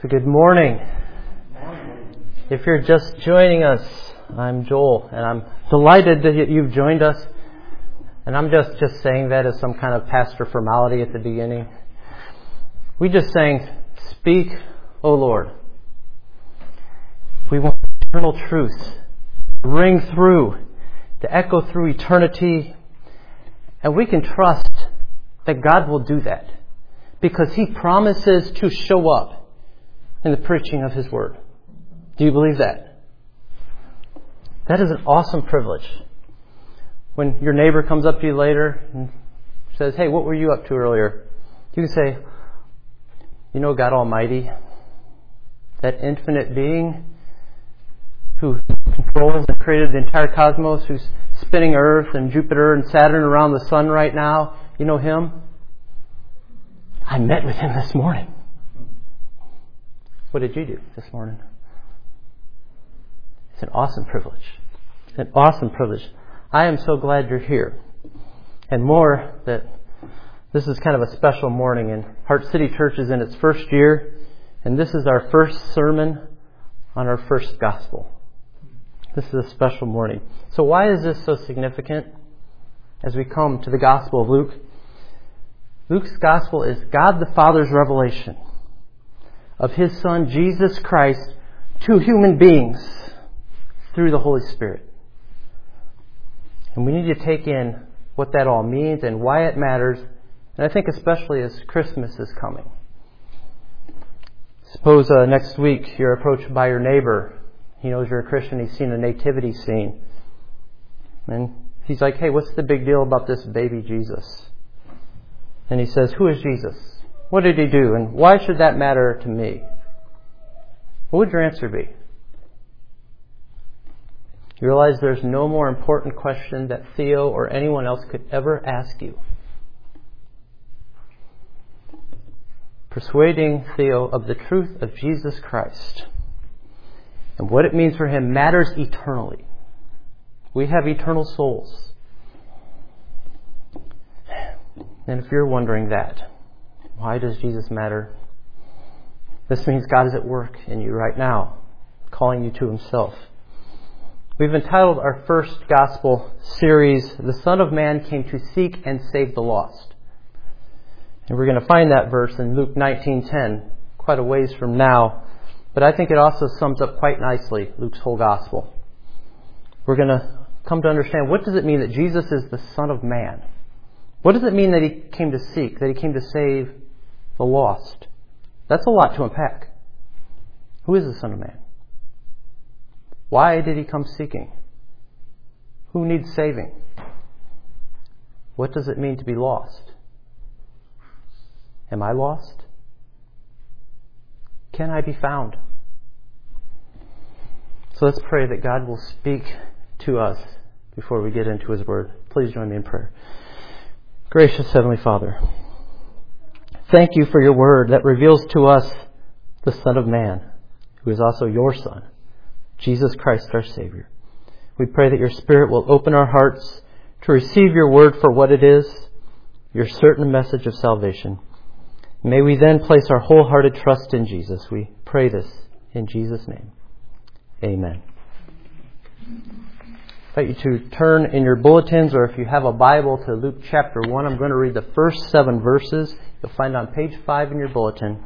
So good morning. If you're just joining us, I'm Joel, and I'm delighted that you've joined us. And I'm just saying that as some kind of pastor formality at the beginning. We just sang, "Speak, O Lord." We want eternal truth to ring through, to echo through eternity. And we can trust that God will do that because He promises to show up in the preaching of His Word. Do you believe that? That is an awesome privilege. When your neighbor comes up to you later and says, "Hey, what were you up to earlier?" You can say, "You know God Almighty, that infinite being who controls and created the entire cosmos, who's spinning Earth and Jupiter and Saturn around the sun right now, you know Him? I met with Him this morning." What did you do this morning? It's an awesome privilege. It's an awesome privilege. I am so glad you're here. And more, that this is kind of a special morning. And Heart City Church is in its first year. And this is our first sermon on our first gospel. This is a special morning. So why is this so significant as we come to the Gospel of Luke? Luke's Gospel is God the Father's revelation of His Son, Jesus Christ, to human beings through the Holy Spirit. And we need to take in what that all means and why it matters. And I think especially as Christmas is coming. Suppose next week you're approached by your neighbor. He knows you're a Christian. He's seen a nativity scene. And he's like, "Hey, what's the big deal about this baby Jesus?" And he says, "Who is Jesus? What did He do? And why should that matter to me?" What would your answer be? You realize there's no more important question that Theo or anyone else could ever ask you. Persuading Theo of the truth of Jesus Christ and what it means for him matters eternally. We have eternal souls. And if you're wondering that, why does Jesus matter? This means God is at work in you right now, calling you to Himself. We've entitled our first gospel series, "The Son of Man came to seek and save the lost." And we're going to find that verse in Luke 19:10, quite a ways from now. But I think it also sums up quite nicely Luke's whole gospel. We're going to come to understand, what does it mean that Jesus is the Son of Man? What does it mean that He came to seek, that He came to save the lost? That's a lot to unpack. Who is the Son of Man? Why did He come seeking? Who needs saving? What does it mean to be lost? Am I lost? Can I be found? So let's pray that God will speak to us before we get into His Word. Please join me in prayer. Gracious Heavenly Father, thank You for Your Word that reveals to us the Son of Man, who is also Your Son, Jesus Christ our Savior. We pray that Your Spirit will open our hearts to receive Your Word for what it is, Your certain message of salvation. May we then place our wholehearted trust in Jesus. We pray this in Jesus' name. Amen. I invite you to turn in your bulletins, or if you have a Bible, to Luke chapter 1. I'm going to read the first 7 verses. You'll find on page 5 in your bulletin.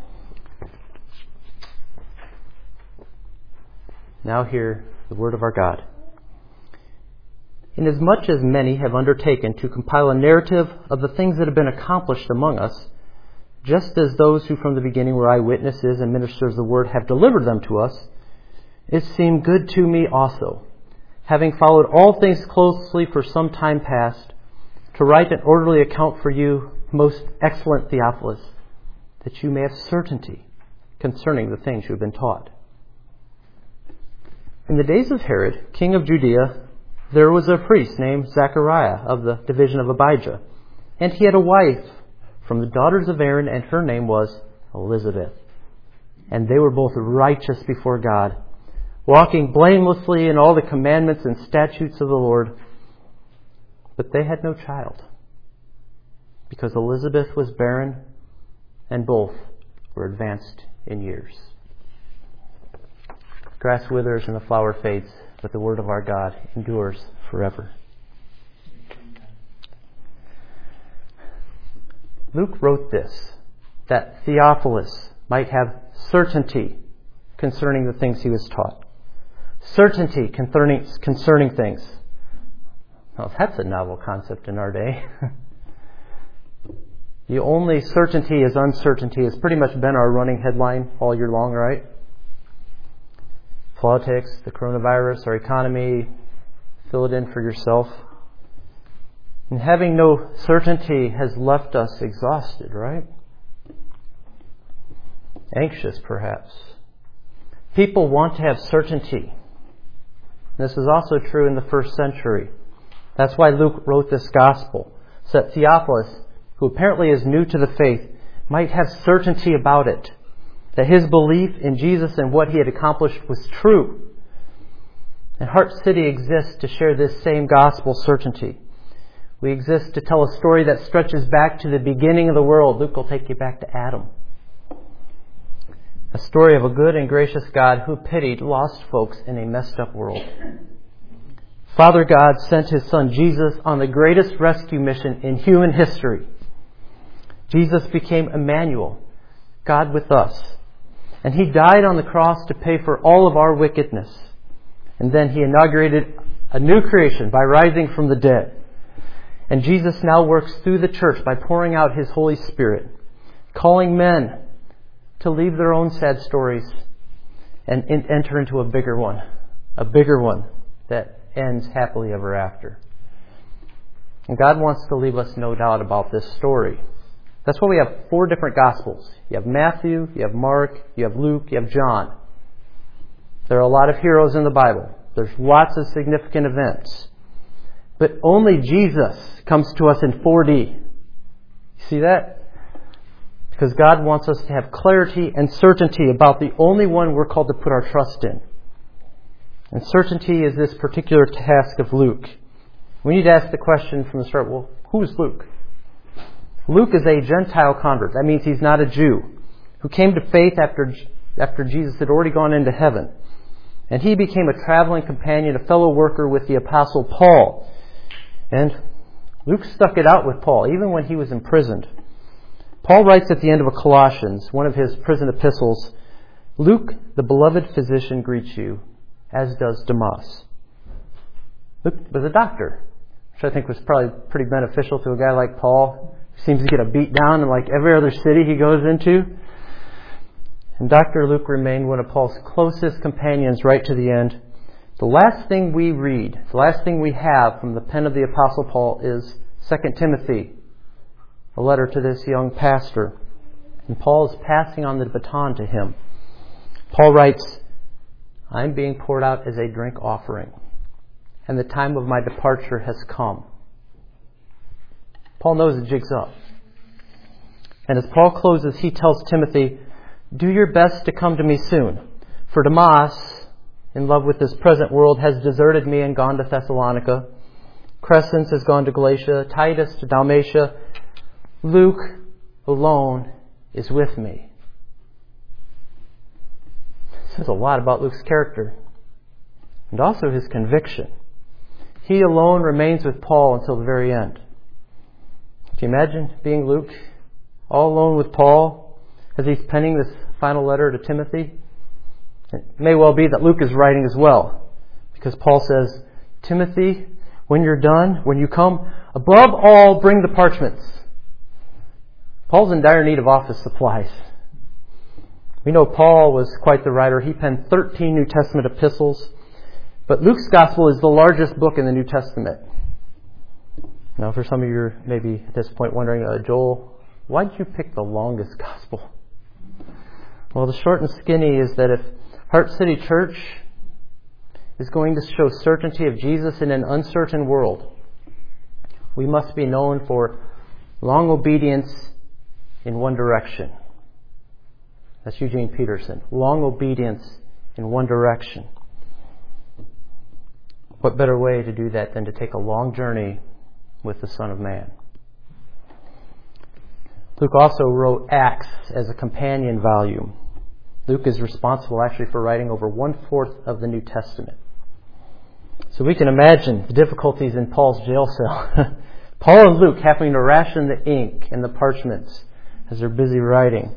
Now hear the word of our God. "Inasmuch as many have undertaken to compile a narrative of the things that have been accomplished among us, just as those who from the beginning were eyewitnesses and ministers of the word have delivered them to us, it seemed good to me also, having followed all things closely for some time past, to write an orderly account for you, most excellent Theophilus, that you may have certainty concerning the things you have been taught. In the days of Herod, king of Judea, there was a priest named Zechariah of the division of Abijah, and he had a wife from the daughters of Aaron, and her name was Elizabeth. And they were both righteous before God, walking blamelessly in all the commandments and statutes of the Lord. But they had no child, because Elizabeth was barren, and both were advanced in years. Grass withers and the flower fades, but the word of our God endures forever. Luke wrote this, that Theophilus might have certainty concerning the things he was taught. Certainty concerning things. Well, that's a novel concept in our day. The only certainty is uncertainty has pretty much been our running headline all year long, right? Politics, the coronavirus, our economy, fill it in for yourself. And having no certainty has left us exhausted, right? Anxious, perhaps. People want to have certainty. This is also true in the first century. That's why Luke wrote this gospel, so that Theophilus, who apparently is new to the faith, might have certainty about it, that his belief in Jesus and what he had accomplished was true. And Heart City exists to share this same gospel certainty. We exist to tell a story that stretches back to the beginning of the world. Luke will take you back to Adam. A story of a good and gracious God who pitied lost folks in a messed up world. Father God sent His Son Jesus on the greatest rescue mission in human history. Jesus became Emmanuel, God with us. And He died on the cross to pay for all of our wickedness. And then He inaugurated a new creation by rising from the dead. And Jesus now works through the church by pouring out His Holy Spirit, calling men to leave their own sad stories and enter into a bigger one that ends happily ever after. And God wants to leave us no doubt about this story. That's why we have 4 different Gospels. You have Matthew, you have Mark, you have Luke, you have John. There are a lot of heroes in the Bible. There's lots of significant events. But only Jesus comes to us in 4D. You see that? Because God wants us to have clarity and certainty about the only one we're called to put our trust in. And certainty is this particular task of Luke. We need to ask the question from the start, well, who's Luke? Luke is a Gentile convert. That means he's not a Jew, who came to faith after Jesus had already gone into heaven. And he became a traveling companion, a fellow worker with the Apostle Paul. And Luke stuck it out with Paul, even when he was imprisoned. Paul writes at the end of Colossians, one of his prison epistles, Luke, the beloved physician, greets you, as does Demas. Luke was a doctor, which I think was probably pretty beneficial to a guy like Paul, who seems to get a beat down in like every other city he goes into. And Dr. Luke remained one of Paul's closest companions right to the end. The last thing we read, the last thing we have from the pen of the Apostle Paul is 2 Timothy, a letter to this young pastor. And Paul is passing on the baton to him. Paul writes, I'm being poured out as a drink offering, and the time of my departure has come. Paul knows the jig's up. And as Paul closes, he tells Timothy, do your best to come to me soon. For Demas, in love with this present world, has deserted me and gone to Thessalonica. Crescens has gone to Galatia, Titus to Dalmatia. Luke alone is with me. This says a lot about Luke's character and also his conviction. He alone remains with Paul until the very end. Can you imagine being Luke all alone with Paul as he's penning this final letter to Timothy? It may well be that Luke is writing as well, because Paul says, Timothy, when you're done, when you come, above all, bring the parchments. Paul's in dire need of office supplies. We know Paul was quite the writer. He penned 13 New Testament epistles. But Luke's Gospel is the largest book in the New Testament. Now, for some of you maybe at this point wondering, Joel, why did you pick the longest Gospel? Well, the short and skinny is that if Heart City Church is going to show certainty of Jesus in an uncertain world, we must be known for long obedience in one direction. That's Eugene Peterson. Long obedience in one direction. What better way to do that than to take a long journey with the Son of Man? Luke also wrote Acts as a companion volume. Luke is responsible actually for writing over 1/4 of the New Testament. So we can imagine the difficulties in Paul's jail cell. Paul and Luke having to ration the ink and the parchments as they're busy writing.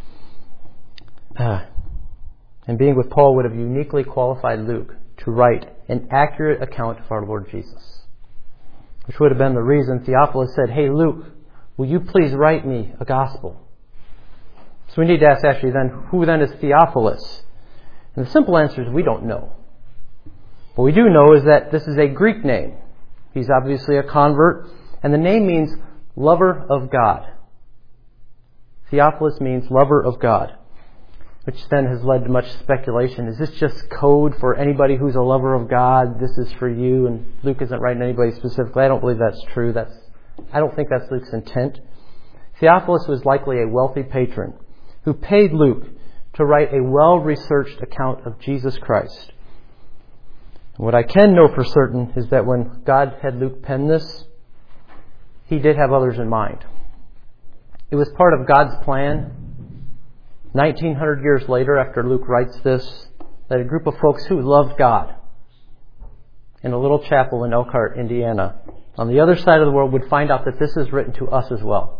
And being with Paul would have uniquely qualified Luke to write an accurate account of our Lord Jesus, which would have been the reason Theophilus said, "Hey Luke, will you please write me a gospel?" So we need to ask actually then, who then is Theophilus? And the simple answer is we don't know. What we do know is that this is a Greek name. He's obviously a convert, and the name means lover of God. Theophilus means lover of God, which then has led to much speculation. Is this just code for anybody who's a lover of God? This is for you, and Luke isn't writing anybody specifically. I don't believe that's true. I don't think that's Luke's intent. Theophilus was likely a wealthy patron who paid Luke to write a well-researched account of Jesus Christ. And what I can know for certain is that when God had Luke pen this, He did have others in mind. It was part of God's plan 1900 years later, after Luke writes this, that a group of folks who loved God in a little chapel in Elkhart, Indiana, on the other side of the world would find out that this is written to us as well.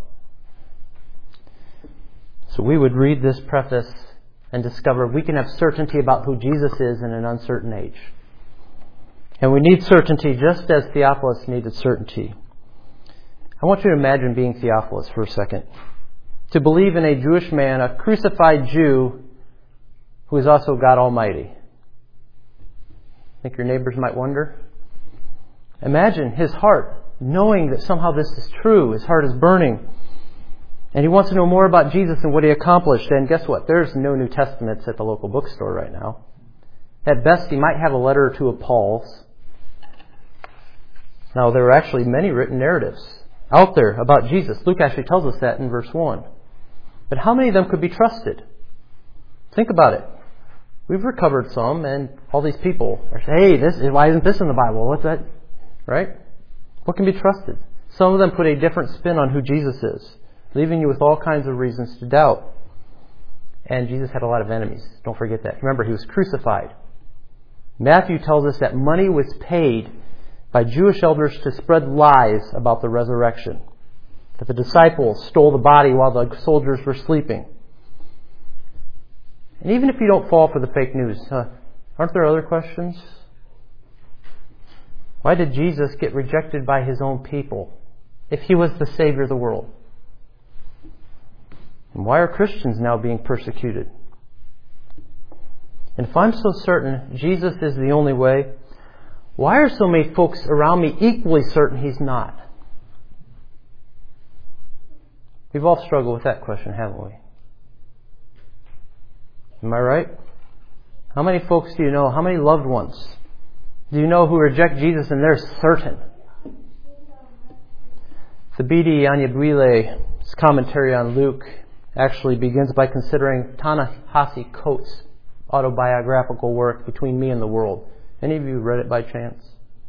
So we would read this preface and discover we can have certainty about who Jesus is in an uncertain age. And we need certainty just as Theophilus needed certainty. I want you to imagine being Theophilus for a second. To believe in a Jewish man, a crucified Jew, who is also God Almighty. Think your neighbors might wonder? Imagine his heart, knowing that somehow this is true. His heart is burning. And he wants to know more about Jesus and what He accomplished. And guess what? There's no New Testaments at the local bookstore right now. At best, he might have a letter or two of Paul's. Now, there are actually many written narratives out there about Jesus. Luke actually tells us that in verse 1. But how many of them could be trusted? Think about it. We've recovered some, and all these people are saying, hey, why isn't this in the Bible? What's that? Right? What can be trusted? Some of them put a different spin on who Jesus is, leaving you with all kinds of reasons to doubt. And Jesus had a lot of enemies. Don't forget that. Remember, He was crucified. Matthew tells us that money was paid by Jewish elders to spread lies about the resurrection. That the disciples stole the body while the soldiers were sleeping. And even if you don't fall for the fake news, aren't there other questions? Why did Jesus get rejected by His own people if He was the Savior of the world? And why are Christians now being persecuted? And if I'm so certain Jesus is the only way, why are so many folks around me equally certain He's not? We've all struggled with that question, haven't we? Am I right? How many folks do you know? How many loved ones do you know who reject Jesus and they're certain? Thabiti Anyabwile's commentary on Luke actually begins by considering Ta-Nehisi Coates' autobiographical work, Between Me and the World. Any of you read it by chance?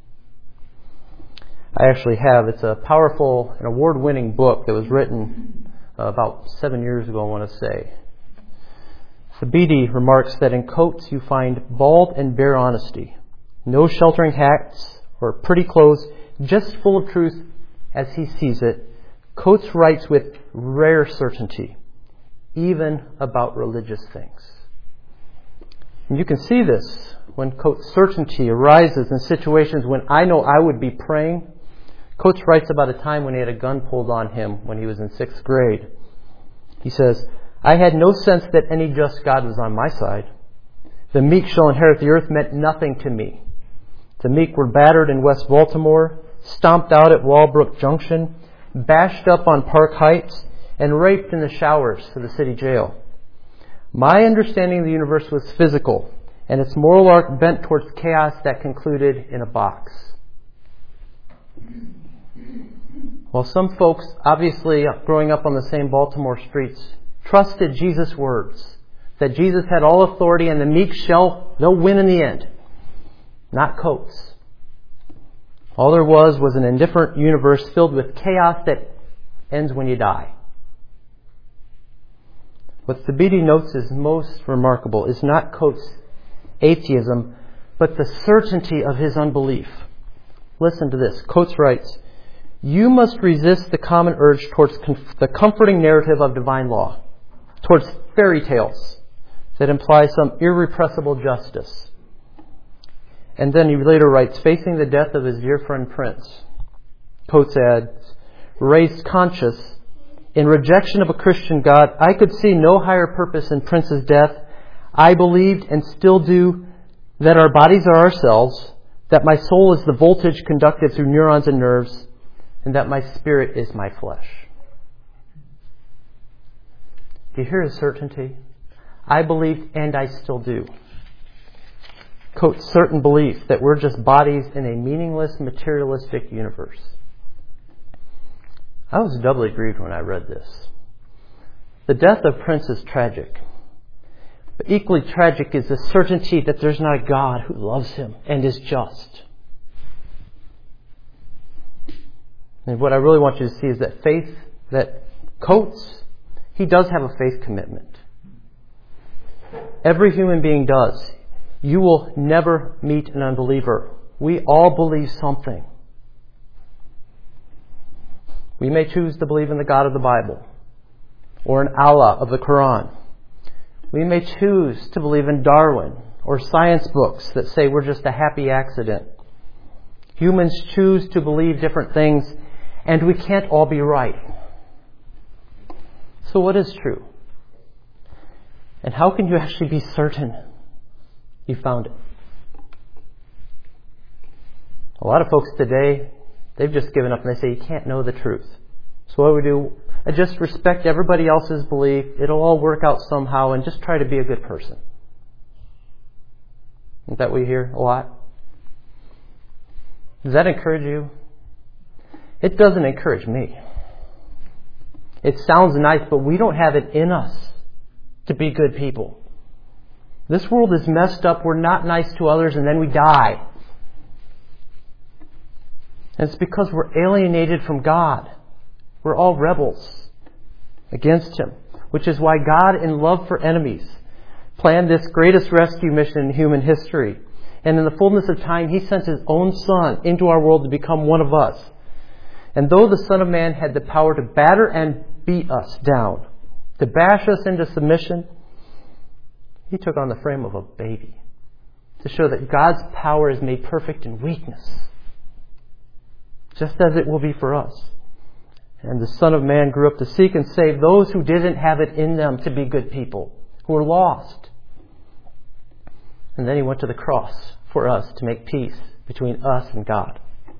I actually have. It's a powerful and award-winning book that was written about 7 years ago, I want to say. Thabiti remarks that in Coates you find bald and bare honesty, no sheltering hats or pretty clothes, just full of truth as he sees it. Coates writes with rare certainty, even about religious things. And you can see this when Coates' certainty arises in situations when I know I would be praying. Coates writes about a time when he had a gun pulled on him when he was in 6th grade. He says, I had no sense that any just God was on my side. The meek shall inherit the earth meant nothing to me. The meek were battered in West Baltimore, stomped out at Walbrook Junction, bashed up on Park Heights, and raped in the showers of the city jail. My understanding of the universe was physical, and its moral arc bent towards chaos that concluded in a box. While some folks, obviously growing up on the same Baltimore streets, trusted Jesus' words, that Jesus had all authority and the meek they'll win in the end. Not Coates. All there was an indifferent universe filled with chaos that ends when you die. What Thabiti notes is most remarkable is not Coates' atheism, but the certainty of his unbelief. Listen to this. Coates writes, "You must resist the common urge towards the comforting narrative of divine law, towards fairy tales that imply some irrepressible justice." And then he later writes, facing the death of his dear friend Prince, Coates adds, "Raised conscious, in rejection of a Christian God, I could see no higher purpose in Prince's death. I believed, and still do, that our bodies are ourselves, that my soul is the voltage conducted through neurons and nerves, and that my spirit is my flesh." Do you hear his certainty? I believed, and I still do. Coates' certain belief that we're just bodies in a meaningless, materialistic universe. I was doubly grieved when I read this. The death of Prince is tragic. But equally tragic is the certainty that there's not a God who loves him and is just. And what I really want you to see is that faith, that Coates, he does have a faith commitment. Every human being does. You will never meet an unbeliever. We all believe something. We may choose to believe in the God of the Bible or in Allah of the Quran. We may choose to believe in Darwin or science books that say we're just a happy accident. Humans choose to believe different things, and we can't all be right. So what is true? And how can you actually be certain you found it? A lot of folks today, they've just given up and they say you can't know the truth. So what do? I just respect everybody else's belief. It'll all work out somehow, and just try to be a good person. Isn't that what you hear a lot? Does that encourage you? It doesn't encourage me. It sounds nice, but we don't have it in us to be good people. This world is messed up. We're not nice to others, and then we die. And it's because we're alienated from God. We're all rebels against Him, which is why God, in love for enemies, planned this greatest rescue mission in human history. And in the fullness of time, He sent His own Son into our world to become one of us. And though the Son of Man had the power to batter and beat us down, to bash us into submission, He took on the frame of a baby to show that God's power is made perfect in weakness, just as it will be for us. And the Son of Man grew up to seek and save those who didn't have it in them to be good people, who were lost. And then He went to the cross for us to make peace between us and God.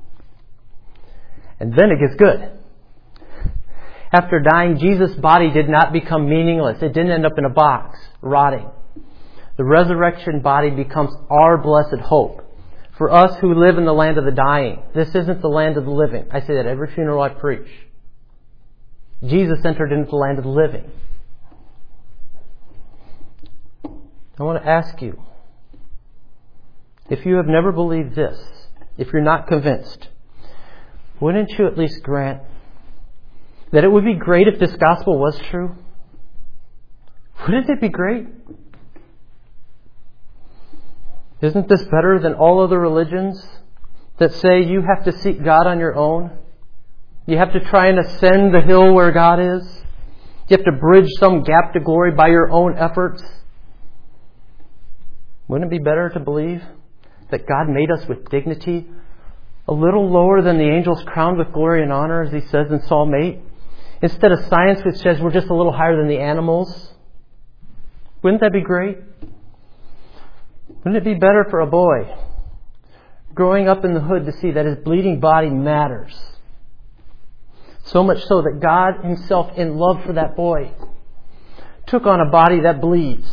And then it gets good. After dying, Jesus' body did not become meaningless. It didn't end up in a box, rotting. The resurrection body becomes our blessed hope. For us who live in the land of the dying, this isn't the land of the living. I say that every funeral I preach. Jesus entered into the land of the living. I want to ask you, if you have never believed this, if you're not convinced, wouldn't you at least grant that it would be great if this gospel was true? Wouldn't it be great? Isn't this better than all other religions that say you have to seek God on your own? You have to try and ascend the hill where God is? You have to bridge some gap to glory by your own efforts? Wouldn't it be better to believe that God made us with dignity, a little lower than the angels crowned with glory and honor, as He says in Psalm 8, instead of science which says we're just a little higher than the animals? Wouldn't that be great? Wouldn't it be better for a boy growing up in the hood to see that his bleeding body matters? So much so that God Himself, in love for that boy, took on a body that bleeds.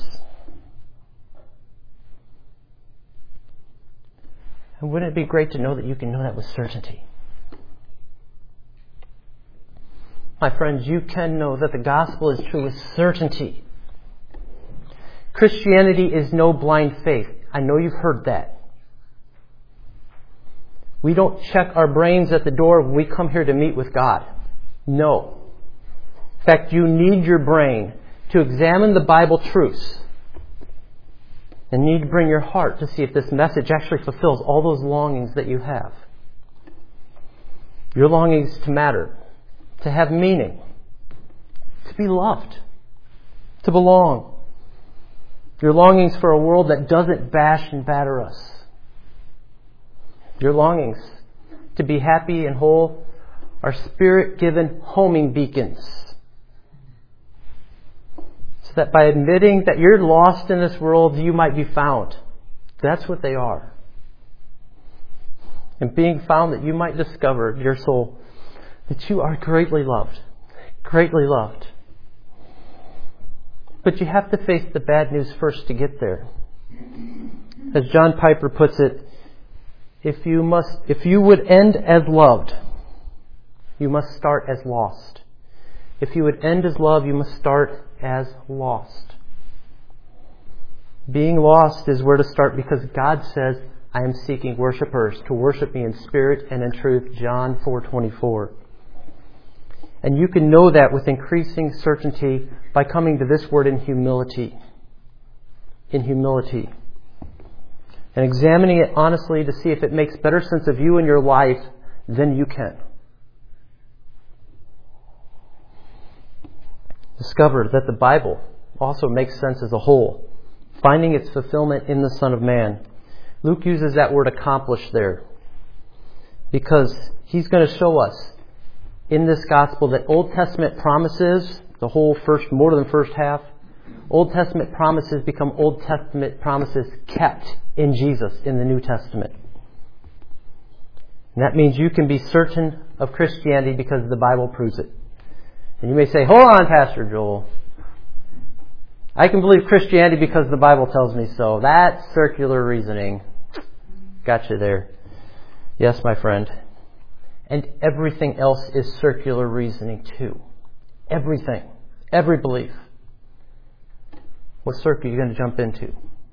And wouldn't it be great to know that you can know that with certainty? My friends, you can know that the gospel is true with certainty. Christianity is no blind faith. I know you've heard that. We don't check our brains at the door when we come here to meet with God. No. In fact, you need your brain to examine the Bible truths. And you need to bring your heart to see if this message actually fulfills all those longings that you have. Your longings to matter, to have meaning, to be loved, to belong. Your longings for a world that doesn't bash and batter us. Your longings to be happy and whole are Spirit-given homing beacons. So that by admitting that you're lost in this world, you might be found. That's what they are. And being found, that you might discover, your soul, that you are greatly loved. Greatly loved. But you have to face the bad news first to get there. As John Piper puts it, if you would end as loved, you must start as lost. If you would end as loved, you must start as lost. Being lost is where to start, because God says, I am seeking worshipers to worship me in spirit and in truth. John 4:24. And you can know that with increasing certainty by coming to this word in humility. In humility. And examining it honestly to see if it makes better sense of you and your life than you can. Discover that the Bible also makes sense as a whole, finding its fulfillment in the Son of Man. Luke uses that word accomplish there, because he's going to show us in this gospel that Old Testament promises, the whole more than first half, Old Testament promises become Old Testament promises kept in Jesus in the New Testament. And that means you can be certain of Christianity because the Bible proves it. And you may say, hold on, Pastor Joel. I can believe Christianity because the Bible tells me so. That's circular reasoning. Got you there. Yes, my friend. And everything else is circular reasoning too. Everything. Every belief. What circle are you going to jump into?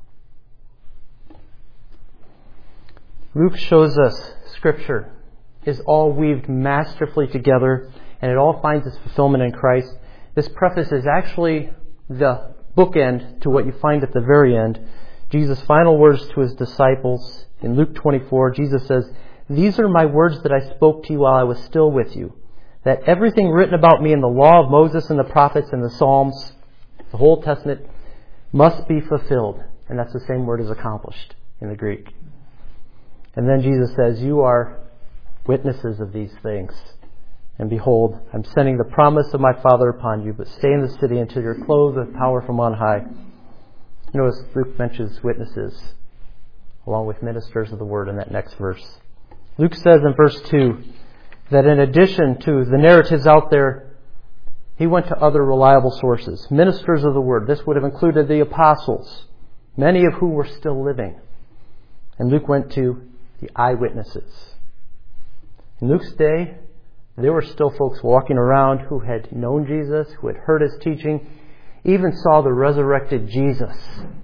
Luke shows us Scripture is all weaved masterfully together, and it all finds its fulfillment in Christ. This preface is actually the bookend to what you find at the very end. Jesus' final words to his disciples in Luke 24, Jesus says, "These are my words that I spoke to you while I was still with you, that everything written about me in the law of Moses and the prophets and the Psalms, the whole Testament, must be fulfilled." And that's the same word as accomplished in the Greek. And then Jesus says, "You are witnesses of these things. And behold, I'm sending the promise of my Father upon you, but stay in the city until you're clothed with power from on high." Notice Luke mentions witnesses along with ministers of the word in that next verse. Luke says in verse 2 that in addition to the narratives out there, he went to other reliable sources, ministers of the word. This would have included the apostles, many of whom were still living. And Luke went to the eyewitnesses. In Luke's day, there were still folks walking around who had known Jesus, who had heard his teaching, even saw the resurrected Jesus.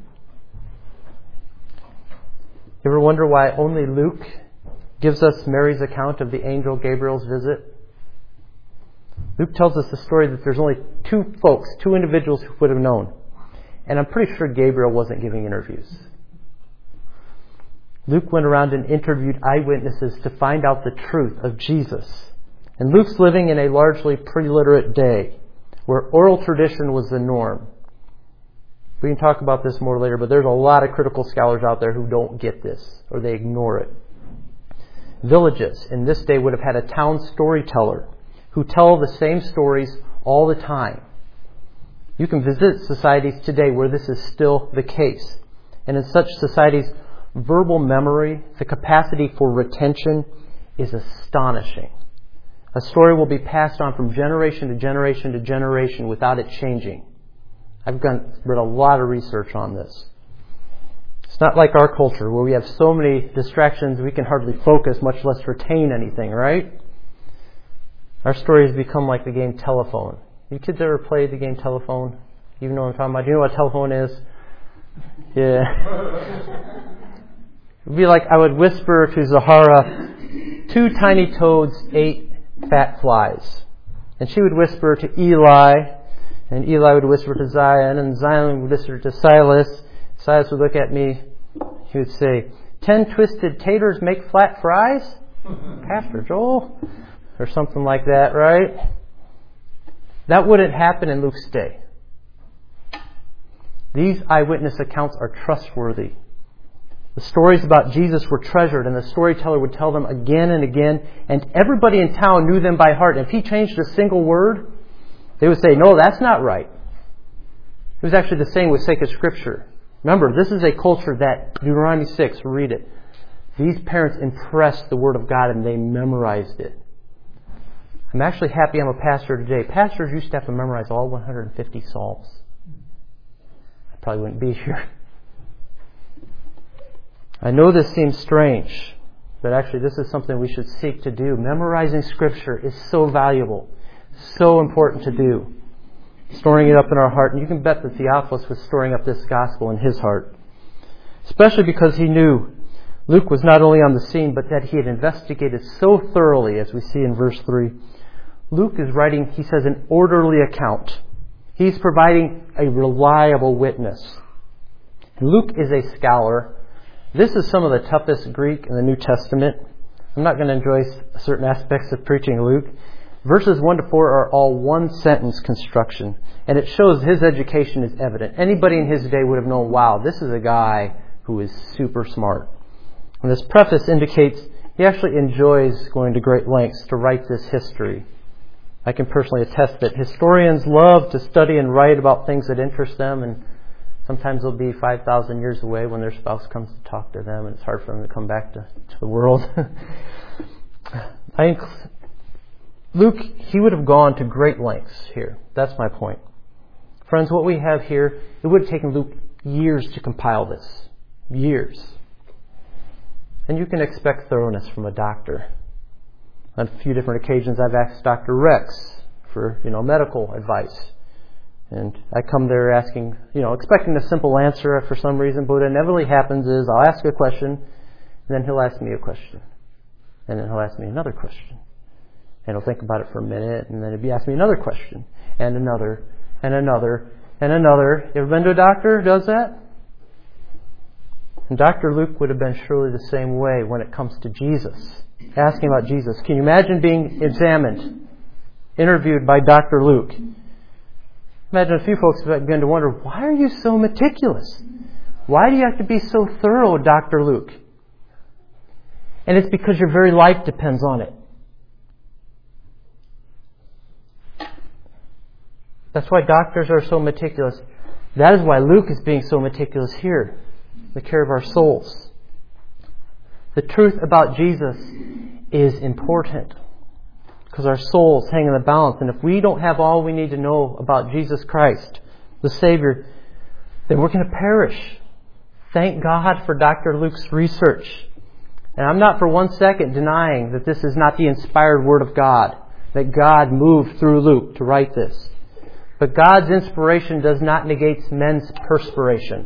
You ever wonder why only Luke gives us Mary's account of the angel Gabriel's visit? Luke tells us the story that there's only two individuals who would have known. And I'm pretty sure Gabriel wasn't giving interviews. Luke went around and interviewed eyewitnesses to find out the truth of Jesus. And Luke's living in a largely pre-literate day where oral tradition was the norm. We can talk about this more later, but there's a lot of critical scholars out there who don't get this, or they ignore it. Villages in this day would have had a town storyteller who tell the same stories all the time. You can visit societies today where this is still the case. And in such societies, verbal memory, the capacity for retention, is astonishing. A story will be passed on from generation to generation to generation without it changing. I've read a lot of research on this. It's not like our culture where we have so many distractions we can hardly focus, much less retain anything, right? Our story has become like the game telephone. You kids ever played the game telephone? You know what I'm talking about? Do you know what telephone is? Yeah. It'd be like I would whisper to Zahara, 2 tiny toads ate fat flies. And she would whisper to Eli, And Eli would whisper to Zion, and Zion would whisper to Silas. Silas would look at me. He would say, 10 twisted taters make flat fries? Pastor Joel? Or something like that, right? That wouldn't happen in Luke's day. These eyewitness accounts are trustworthy. The stories about Jesus were treasured, and the storyteller would tell them again and again, and everybody in town knew them by heart. And if he changed a single word, they would say, no, that's not right. It was actually the same with sacred Scripture. Remember, this is a culture that, Deuteronomy 6, read it. These parents impressed the Word of God and they memorized it. I'm actually happy I'm a pastor today. Pastors used to have to memorize all 150 Psalms. I probably wouldn't be here. I know this seems strange, but actually this is something we should seek to do. Memorizing Scripture is so valuable, so important to do. Storing it up in our heart. And you can bet that Theophilus was storing up this gospel in his heart. Especially because he knew Luke was not only on the scene, but that he had investigated so thoroughly, as we see in verse 3. Luke is writing, he says, an orderly account. He's providing a reliable witness. Luke is a scholar. This is some of the toughest Greek in the New Testament. I'm not going to enjoy certain aspects of preaching Luke. Verses 1 to 4 are all one-sentence construction, and it shows his education is evident. Anybody in his day would have known, wow, this is a guy who is super smart. And this preface indicates he actually enjoys going to great lengths to write this history. I can personally attest that historians love to study and write about things that interest them, and sometimes they'll be 5,000 years away when their spouse comes to talk to them, and it's hard for them to come back to the world. Luke, he would have gone to great lengths here. That's my point. Friends, what we have here, it would have taken Luke years to compile this. Years. And you can expect thoroughness from a doctor. On a few different occasions, I've asked Dr. Rex for, medical advice. And I come there asking, expecting a simple answer for some reason, but what inevitably happens is I'll ask a question, and then he'll ask me a question. And then he'll ask me another question. And he'll think about it for a minute, and then he'll ask me another question, and another, and another, and another. You ever been to a doctor who does that? And Dr. Luke would have been surely the same way when it comes to Jesus. Asking about Jesus. Can you imagine being examined, interviewed by Dr. Luke? Imagine a few folks begin to wonder, why are you so meticulous? Why do you have to be so thorough, Dr. Luke? And it's because your very life depends on it. That's why doctors are so meticulous. That is why Luke is being so meticulous here. The care of our souls. The truth about Jesus is important because our souls hang in the balance. And if we don't have all we need to know about Jesus Christ, the Savior, then we're going to perish. Thank God for Dr. Luke's research. And I'm not for one second denying that this is not the inspired Word of God, that God moved through Luke to write this. But God's inspiration does not negate men's perspiration.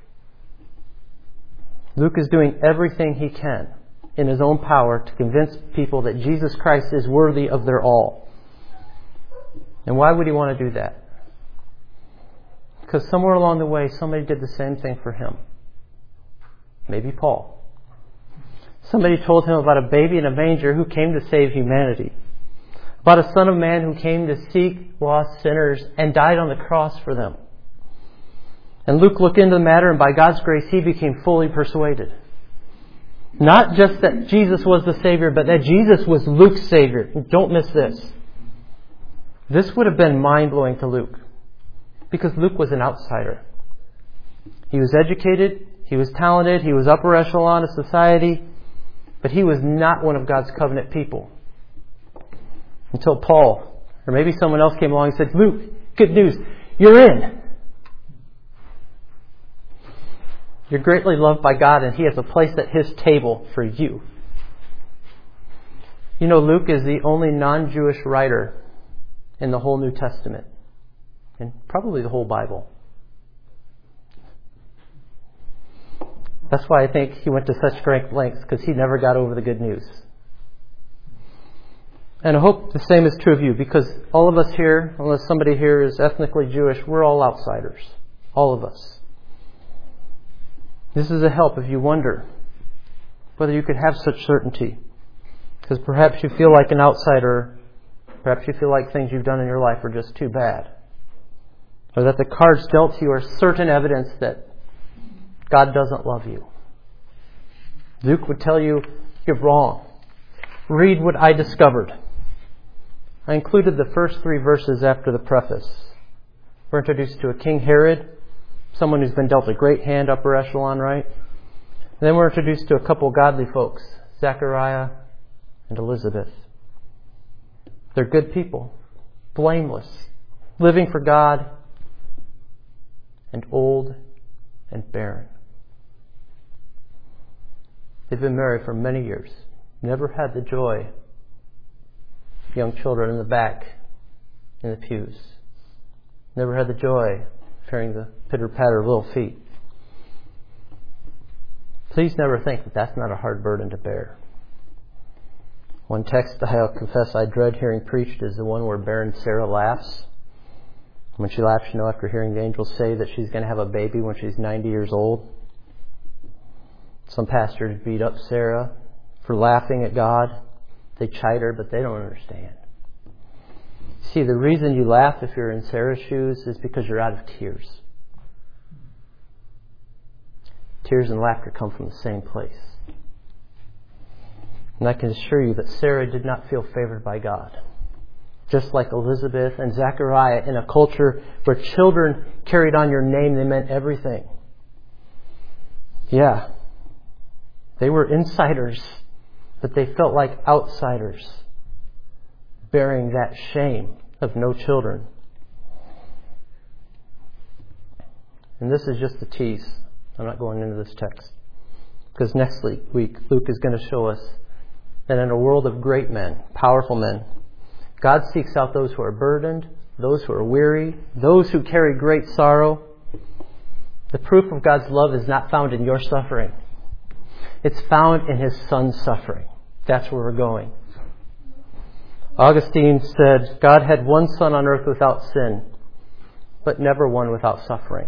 Luke is doing everything he can in his own power to convince people that Jesus Christ is worthy of their all. And why would he want to do that? Because somewhere along the way, somebody did the same thing for him. Maybe Paul. Somebody told him about a baby in a manger who came to save humanity. About a Son of Man who came to seek lost sinners and died on the cross for them. And Luke looked into the matter, and by God's grace, he became fully persuaded. Not just that Jesus was the Savior, but that Jesus was Luke's Savior. Don't miss this. This would have been mind-blowing to Luke, because Luke was an outsider. He was educated, he was talented, he was upper echelon of society, but he was not one of God's covenant people. Until Paul, or maybe someone else came along and said, Luke, good news, you're in. You're greatly loved by God, and he has a place at his table for you. Luke is the only non-Jewish writer in the whole New Testament, and probably the whole Bible. That's why I think he went to such great lengths, because he never got over the good news. And I hope the same is true of you, because all of us here, unless somebody here is ethnically Jewish, we're all outsiders. All of us. This is a help if you wonder whether you could have such certainty. Because perhaps you feel like an outsider. Perhaps you feel like things you've done in your life are just too bad. Or that the cards dealt to you are certain evidence that God doesn't love you. Luke would tell you, you're wrong. Read what I discovered. I included the first 3 verses after the preface. We're introduced to a King Herod, someone who's been dealt a great hand, upper echelon, right? And then we're introduced to a couple godly folks, Zechariah and Elizabeth. They're good people, blameless, living for God, and old and barren. They've been married for many years, never had the joy. Young children in the back, in the pews. Never had the joy of hearing the pitter-patter of little feet. Please never think that that's not a hard burden to bear. One text I'll confess I dread hearing preached is the one where barren Sarah laughs. When she laughs, after hearing the angels say that she's going to have a baby when she's 90 years old. Some pastors beat up Sarah for laughing at God. They chide her, but they don't understand. See, the reason you laugh if you're in Sarah's shoes is because you're out of tears. Tears and laughter come from the same place. And I can assure you that Sarah did not feel favored by God. Just like Elizabeth and Zechariah, in a culture where children carried on your name, they meant everything. Yeah, they were insiders, but they felt like outsiders, bearing that shame of no children. And this is just a tease. I'm not going into this text. Because next week, Luke is going to show us that in a world of great men, powerful men, God seeks out those who are burdened, those who are weary, those who carry great sorrow. The proof of God's love is not found in your suffering. It's found in His Son's suffering. That's where we're going. Augustine said, God had one Son on earth without sin, but never one without suffering.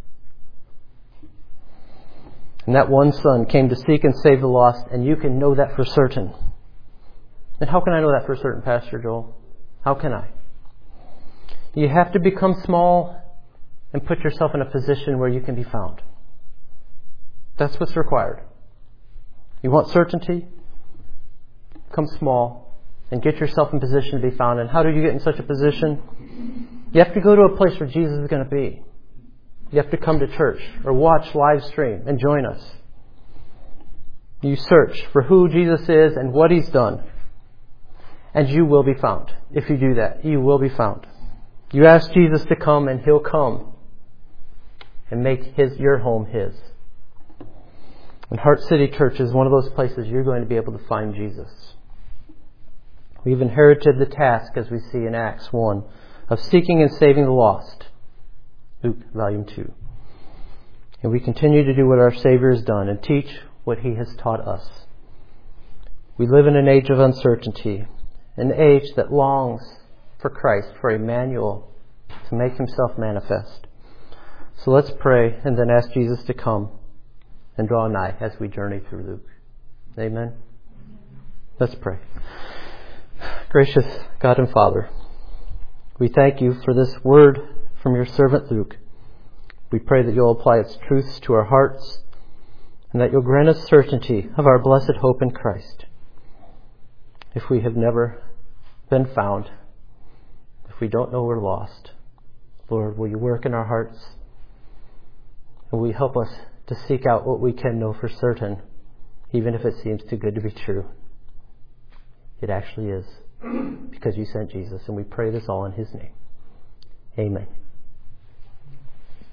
And that one Son came to seek and save the lost, and you can know that for certain. And how can I know that for certain, Pastor Joel? How can I? You have to become small and put yourself in a position where you can be found. That's what's required. You want certainty? Come small and get yourself in position to be found. And how do you get in such a position? You have to go to a place where Jesus is going to be. You have to come to church or watch live stream and join us. You search for who Jesus is and what He's done. And you will be found. If you do that, you will be found. You ask Jesus to come and He'll come and make your home His. And Heart City Church is one of those places you're going to be able to find Jesus. We've inherited the task, as we see in Acts 1, of seeking and saving the lost. Luke, Volume 2. And we continue to do what our Savior has done and teach what He has taught us. We live in an age of uncertainty, an age that longs for Christ, for Emmanuel, to make Himself manifest. So let's pray and then ask Jesus to come and draw nigh as we journey through Luke. Amen? Let's pray. Gracious God and Father, we thank You for this word from Your servant Luke. We pray that You'll apply its truths to our hearts and that You'll grant us certainty of our blessed hope in Christ. If we have never been found, if we don't know we're lost, Lord, will You work in our hearts? And will You help us to seek out what we can know for certain, even if it seems too good to be true? It actually is, because You sent Jesus, and we pray this all in His name. Amen.